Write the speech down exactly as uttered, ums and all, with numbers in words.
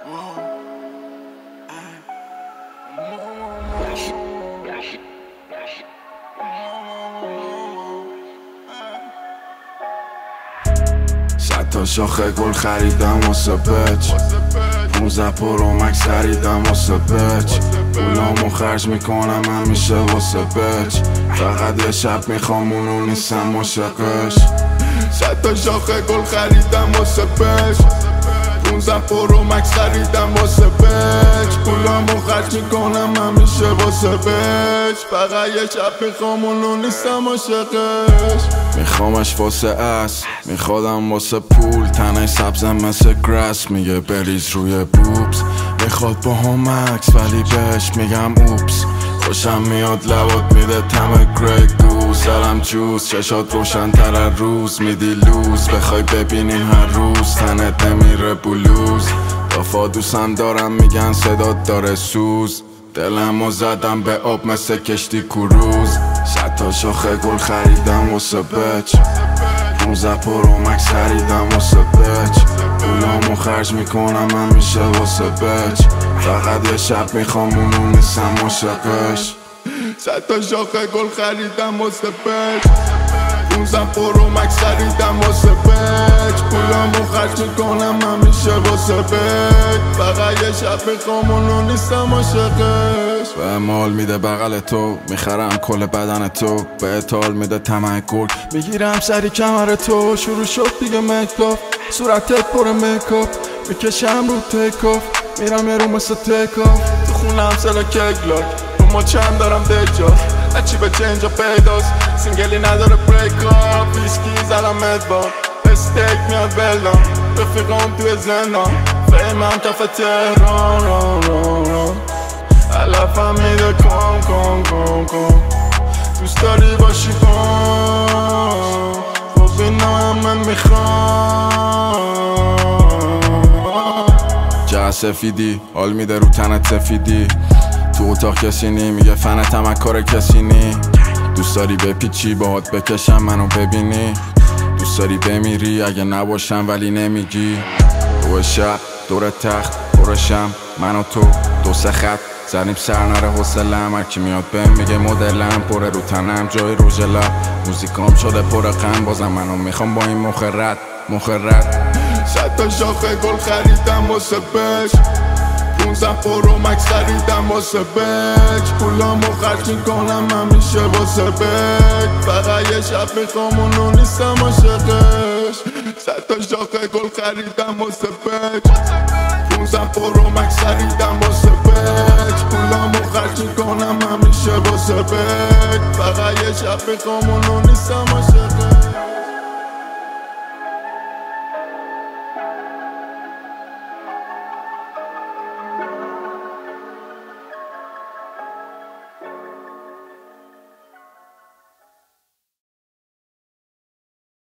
صد تا شاخه گل خریدم واسه بچ، پونزده پرو مکس خریدم واسه بچ، پولامو خرج میکنم همیشه واسه بچ، فقط یه شب میخوام اونو نیستم عاشقش. صد تا شاخه گل خریدم واسه بچ، پونزده پرو مکس خریدم واسه بچ، پولامو خرج میکنم همیشه واسه بچ، فقط یه شب میخوام اونو نیستم عاشقش. میخوامش واسه اس، میخوادم واسه پول، تنه سبزم مثل گراس، میگه بریز روی بوبس، میخواد با هم عکس ولی بهش میگم اوپس، خوشم میاد لبات میده تم گری گوز، سرم جوز چشات روشن تر از روز، میدی لوز بخوای ببینی هر روز، تنت نمیره بلوز، دافا دوستم دارم میگن صدات داره سوز، دلمو زدم به آب مثل کشتی کروز. صد تا شاخه گل خریدم واسه بچ، پونزده پرو مکس خریدم واسه بچ، پولامو خرج میکنم همیشه واسه بچ، فقط یه شب میخوام اونو نیستم عاشقش. صد تا شاخه گل خریدم واسه بچ، پونزده پرو مکس خریدم واسه بچ، پولامو خرج میکنم همیشه واسه بچ، فقط یه شب میخوام اونو نیستم عاشقش. به مال میده بغل تو، میخرم کل بدن تو، به اتال میده طمع گل، میگیرم سری کمر تو، شروع شد دیگه مکاپ، صورتت پر مکاپ، میکشم رو تیکاف، میرم یه رو مثل تیکاف، تو خونم سلا کگلاک، رو ما چند دارم دیجا، اچی به چنجا پیداست، سینگلی نداره بریک آف، ویسکی زدم ادوار، استیک میاد بلدان، رفیقام توی زندان، فیمم کف تهران ران ران ران، علفم میده کن کن کن کن، دوست داری باشی کن، خب اینا من میخوام. جه سفیدی حال میده رو تنت سفیدی، تو اتاق کسی نی میگه فنت هم کار کسی نی، دوست داری بپیچی باهات بکشم منو ببینی، دوست داری بمیری اگه نباشم ولی نمیگی، تو شب دور تخت پرشم من و تو دو سه خط زنیم سر نره حوصله‌ام، هرکی میاد بهم میگه مدلم پره رو تنم جای روژ لب، موزیکام شده پر غم، بازم منو میخوام با این مخ رد مخ رد. صد تا شاخه گل خریدم واسه بچ، پونزده پرو مکس خریدم واسه بچ، پولامو خرج میکنم همیشه واسه بچ، فقط یه شب میخوام اونو نیستم عاشقش. صد تا شاخه گل خریدم واسه بچ، پونزده پرو مکس خریدم واسه بچ، پولامو خرج میکنم همیشه واسه بچ، فقط یه شب میخوام اونو نیستم عاشقش.